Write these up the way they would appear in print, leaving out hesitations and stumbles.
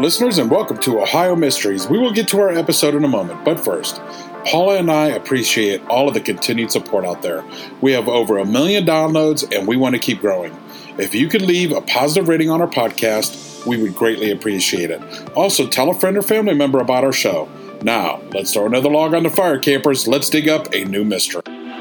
listeners, and welcome to Ohio Mysteries. We will get to our episode in a moment, but first, Paula and I appreciate all of the continued support out there. We have over 1 million downloads, and we want to keep growing. If you could leave a positive rating on our podcast, we would greatly appreciate it. Also, tell a friend or family member about our show. Now, let's throw another log on the fire, campers. Let's dig up a new mystery.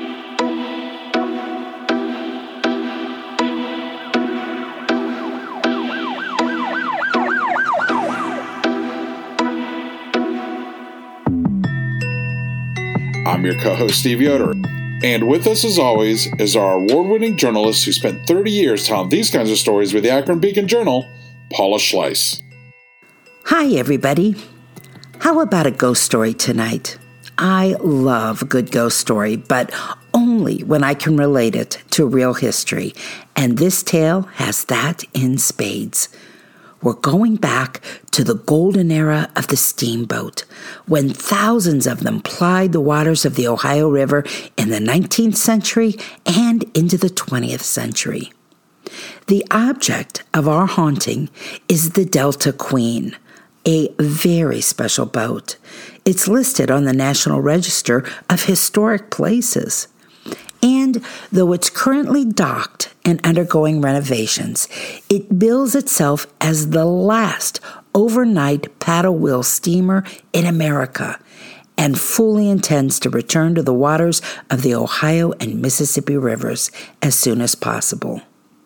I'm your co-host, Steve Yoder. And with us, as always, is our award-winning journalist who spent 30 years telling these kinds of stories with the Akron Beacon Journal, Paula Schleis. Hi, everybody. How about a ghost story tonight? I love a good ghost story, but only when I can relate it to real history. And this tale has that in spades. We're going back to the golden era of the steamboat, when thousands of them plied the waters of the Ohio River in the 19th century and into the 20th century. The object of our haunting is the Delta Queen, a very special boat. It's listed on the National Register of Historic Places. And though it's currently docked and undergoing renovations, it bills itself as the last overnight paddle wheel steamer in America and fully intends to return to the waters of the Ohio and Mississippi rivers as soon as possible.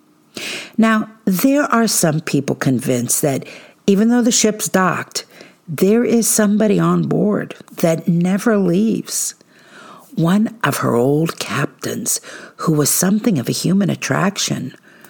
Now, there are some people convinced that even though the ship's docked, there is somebody on board that never leaves. One of her old captains, who was something of a human attraction,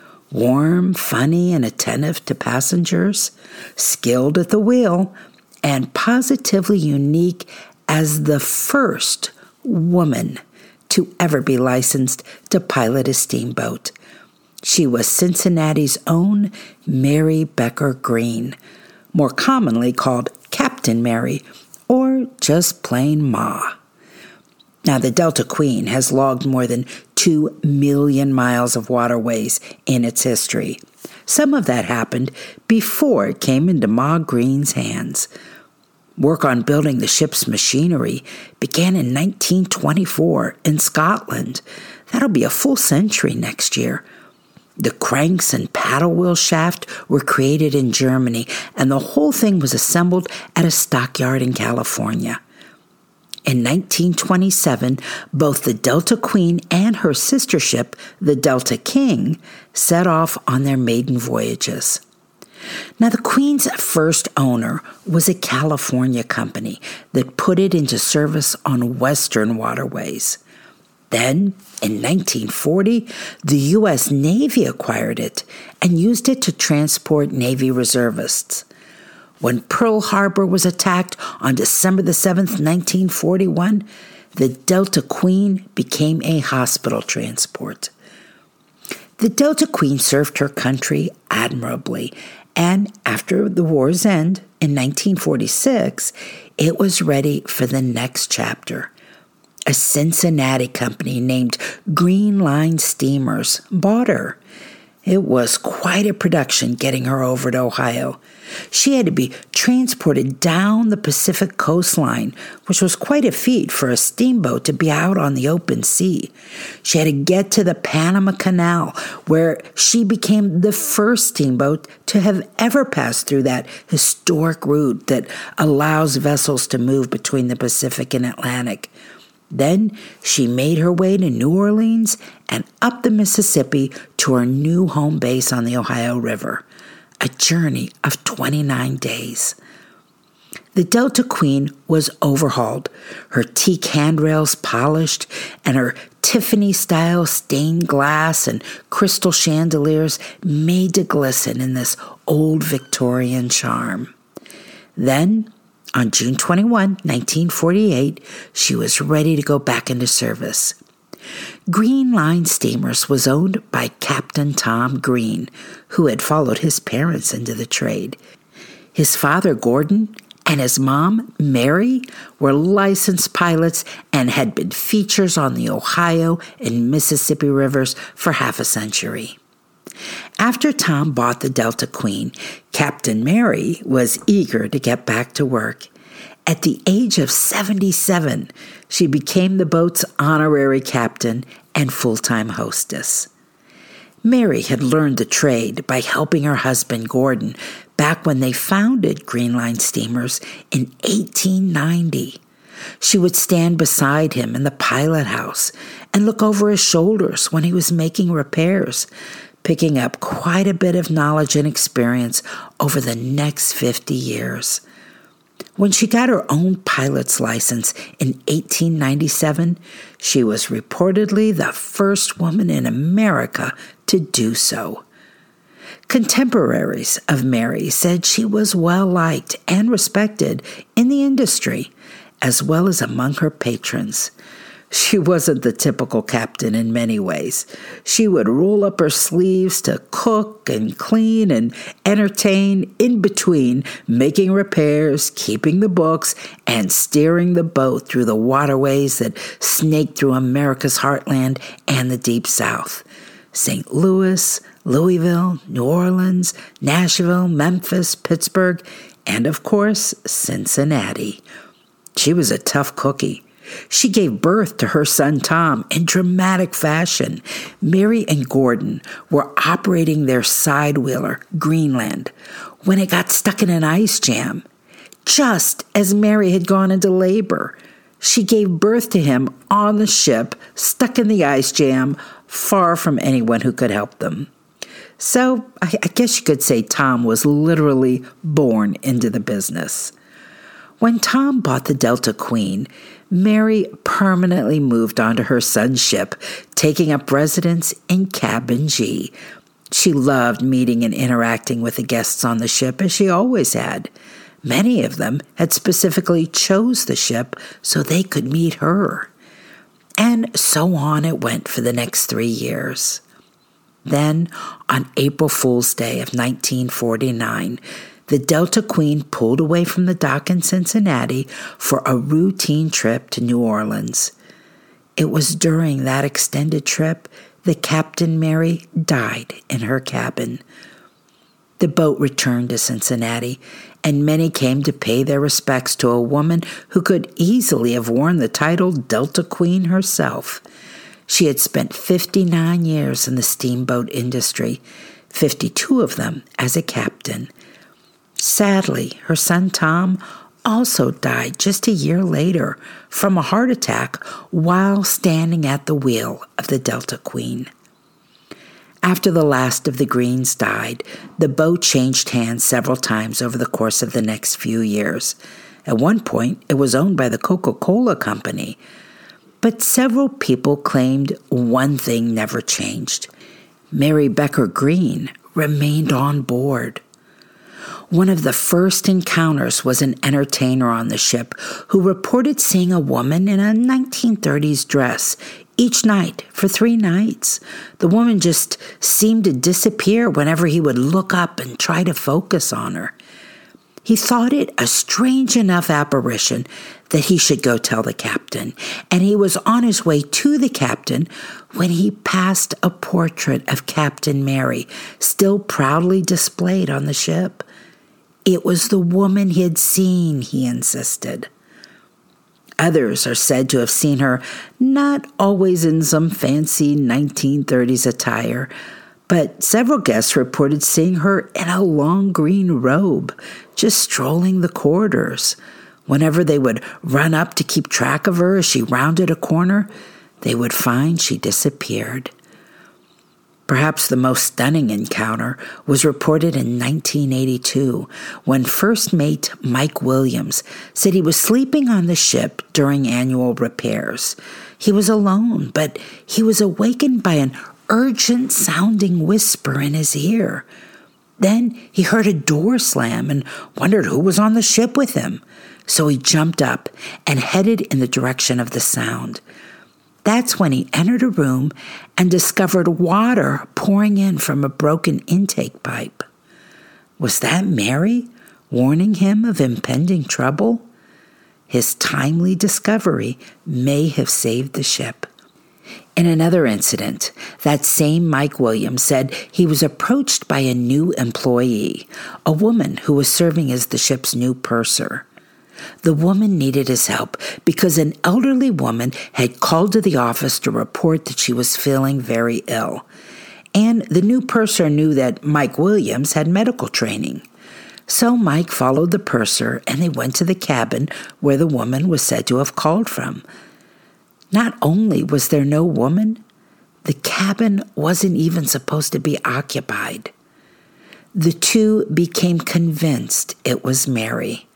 warm, funny, and attentive to passengers, skilled at the wheel, and positively unique as the first woman to ever be licensed to pilot a steamboat. She was Cincinnati's own Mary Becker Green, more commonly called Captain Mary, or just plain Ma. Now, the Delta Queen has logged more than 2 million miles of waterways in its history. Some of that happened before it came into Ma Green's hands. Work on building the ship's machinery began in 1924 in Scotland. That'll be a full century next year. The cranks and paddle wheel shaft were created in Germany, and the whole thing was assembled at a stockyard in California. In 1927, both the Delta Queen and her sister ship, the Delta King, set off on their maiden voyages. Now, the Queen's first owner was a California company that put it into service on Western waterways. Then, in 1940, the U.S. Navy acquired it and used it to transport Navy reservists. When Pearl Harbor was attacked on December the 7th, 1941, the Delta Queen became a hospital transport. The Delta Queen served her country admirably, and after the war's end in 1946, it was ready for the next chapter. A Cincinnati company named Green Line Steamers bought her. It was quite a production getting her over to Ohio. She had to be transported down the Pacific coastline, which was quite a feat for a steamboat to be out on the open sea. She had to get to the Panama Canal, where she became the first steamboat to have ever passed through that historic route that allows vessels to move between the Pacific and Atlantic. Then she made her way to New Orleans and up the Mississippi to her new home base on the Ohio River, a journey of 29 days. The Delta Queen was overhauled, her teak handrails polished, and her Tiffany-style stained glass and crystal chandeliers made to glisten in this old Victorian charm. Then, on June 21, 1948, she was ready to go back into service. Green Line Steamers was owned by Captain Tom Green, who had followed his parents into the trade. His father, Gordon, and his mom, Mary, were licensed pilots and had been features on the Ohio and Mississippi rivers for half a century. After Tom bought the Delta Queen, Captain Mary was eager to get back to work. At the age of 77, she became the boat's honorary captain and full-time hostess. Mary had learned the trade by helping her husband Gordon back when they founded Green Line Steamers in 1890. She would stand beside him in the pilot house and look over his shoulders when he was making repairs, picking up quite a bit of knowledge and experience over the next 50 years. When she got her own pilot's license in 1897, she was reportedly the first woman in America to do so. Contemporaries of Mary said she was well-liked and respected in the industry, as well as among her patrons. She wasn't the typical captain in many ways. She would roll up her sleeves to cook and clean and entertain in between making repairs, keeping the books, and steering the boat through the waterways that snaked through America's heartland and the Deep South. St. Louis, Louisville, New Orleans, Nashville, Memphis, Pittsburgh, and of course, Cincinnati. She was a tough cookie. She gave birth to her son Tom in dramatic fashion. Mary and Gordon were operating their sidewheeler, Greenland, when it got stuck in an ice jam. Just as Mary had gone into labor, she gave birth to him on the ship, stuck in the ice jam, far from anyone who could help them. So I guess you could say Tom was literally born into the business. When Tom bought the Delta Queen, Mary permanently moved onto her son's ship, taking up residence in Cabin G. She loved meeting and interacting with the guests on the ship, as she always had. Many of them had specifically chose the ship so they could meet her. And so on it went for the next 3 years. Then, on April Fool's Day of 1949, the Delta Queen pulled away from the dock in Cincinnati for a routine trip to New Orleans. It was during that extended trip that Captain Mary died in her cabin. The boat returned to Cincinnati, and many came to pay their respects to a woman who could easily have worn the title Delta Queen herself. She had spent 59 years in the steamboat industry, 52 of them as a captain. Sadly, her son Tom also died just a year later from a heart attack while standing at the wheel of the Delta Queen. After the last of the Greens died, the boat changed hands several times over the course of the next few years. At one point, it was owned by the Coca-Cola Company. But several people claimed one thing never changed. Mary Becker Green remained on board. One of the first encounters was an entertainer on the ship who reported seeing a woman in a 1930s dress each night for 3 nights. The woman just seemed to disappear whenever he would look up and try to focus on her. He thought it a strange enough apparition that he should go tell the captain, and he was on his way to the captain when he passed a portrait of Captain Mary, still proudly displayed on the ship. It was the woman he had seen, he insisted. Others are said to have seen her not always in some fancy 1930s attire, but several guests reported seeing her in a long green robe, just strolling the corridors. Whenever they would run up to keep track of her as she rounded a corner, they would find she disappeared. Perhaps the most stunning encounter was reported in 1982 when first mate Mike Williams said he was sleeping on the ship during annual repairs. He was alone, but he was awakened by an urgent-sounding whisper in his ear. Then he heard a door slam and wondered who was on the ship with him. So he jumped up and headed in the direction of the sound. That's when he entered a room and discovered water pouring in from a broken intake pipe. Was that Mary warning him of impending trouble? His timely discovery may have saved the ship. In another incident, that same Mike Williams said he was approached by a new employee, a woman who was serving as the ship's new purser. The woman needed his help because an elderly woman had called to the office to report that she was feeling very ill. And the new purser knew that Mike Williams had medical training. So Mike followed the purser and they went to the cabin where the woman was said to have called from. Not only was there no woman, the cabin wasn't even supposed to be occupied. The two became convinced it was Mary.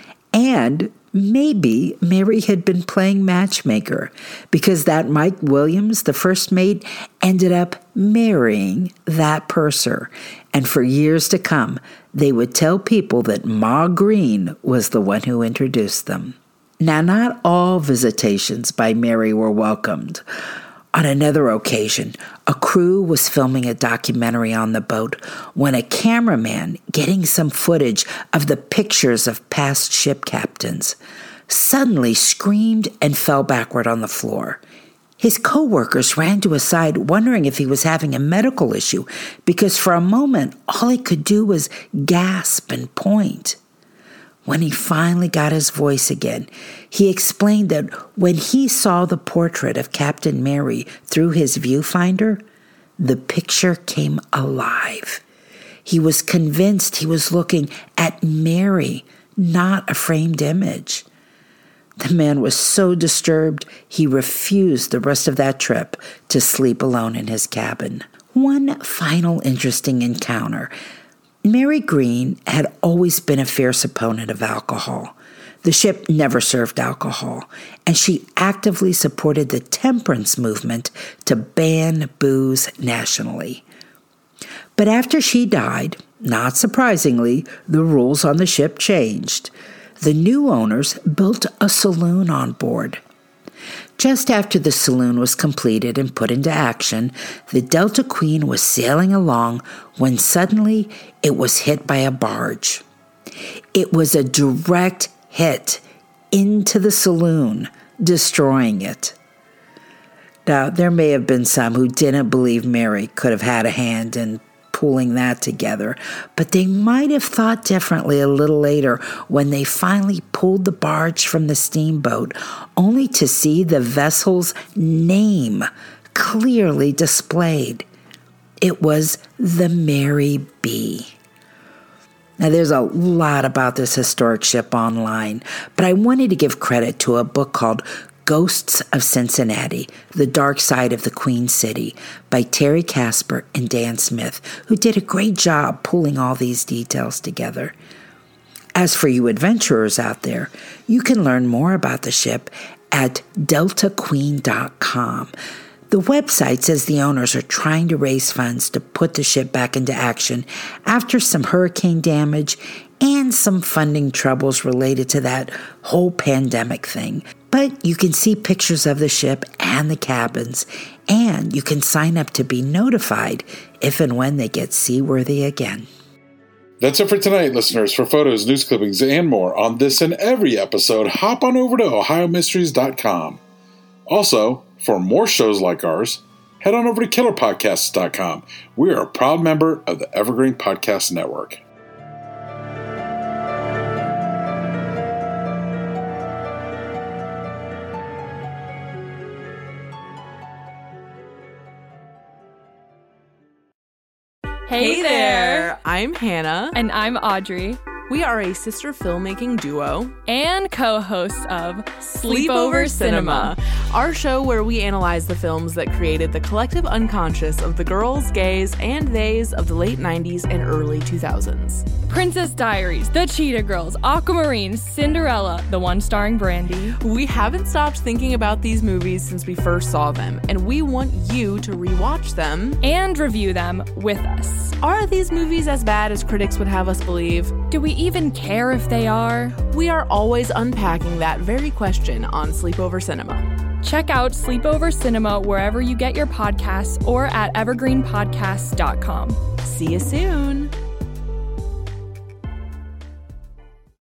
And maybe Mary had been playing matchmaker because that Mike Williams, the first mate, ended up marrying that purser. And for years to come, they would tell people that Ma Green was the one who introduced them. Now, not all visitations by Mary were welcomed. On another occasion, a crew was filming a documentary on the boat when a cameraman, getting some footage of the pictures of past ship captains, suddenly screamed and fell backward on the floor. His co-workers ran to his side, wondering if he was having a medical issue, because for a moment, all he could do was gasp and point. When he finally got his voice again, he explained that when he saw the portrait of Captain Mary through his viewfinder, the picture came alive. He was convinced he was looking at Mary, not a framed image. The man was so disturbed, he refused the rest of that trip to sleep alone in his cabin. One final interesting encounter. Mary Green had always been a fierce opponent of alcohol. The ship never served alcohol, and she actively supported the temperance movement to ban booze nationally. But after she died, not surprisingly, the rules on the ship changed. The new owners built a saloon on board. Just after the saloon was completed and put into action, the Delta Queen was sailing along when suddenly it was hit by a barge. It was a direct hit into the saloon, destroying it. Now, there may have been some who didn't believe Mary could have had a hand in pulling that together, but they might have thought differently a little later when they finally pulled the barge from the steamboat, only to see the vessel's name clearly displayed. It was the Mary B. Now, there's a lot about this historic ship online, but I wanted to give credit to a book called Ghosts of Cincinnati, The Dark Side of the Queen City by Terry Casper and Dan Smith, who did a great job pulling all these details together. As for you adventurers out there, you can learn more about the ship at deltaqueen.com. The website says the owners are trying to raise funds to put the ship back into action after some hurricane damage and some funding troubles related to that whole pandemic thing. But you can see pictures of the ship and the cabins, and you can sign up to be notified if and when they get seaworthy again. That's it for tonight, listeners. For photos, news clippings, and more on this and every episode, hop on over to OhioMysteries.com. Also, for more shows like ours, head on over to KillerPodcasts.com. We are a proud member of the Evergreen Podcast Network. Hey there! I'm Hannah. And I'm Audrey. We are a sister filmmaking duo and co-hosts of Sleepover Cinema, our show where we analyze the films that created the collective unconscious of the girls, gays, and theys of the late 90s and early 2000s. Princess Diaries, The Cheetah Girls, Aquamarine, Cinderella, the one starring Brandy. We haven't stopped thinking about these movies since we first saw them, and we want you to rewatch them and review them with us. Are these movies as bad as critics would have us believe? Do we even care if they are? We are always unpacking that very question on Sleepover Cinema. Check out Sleepover Cinema wherever you get your podcasts or at evergreenpodcasts.com. See you soon.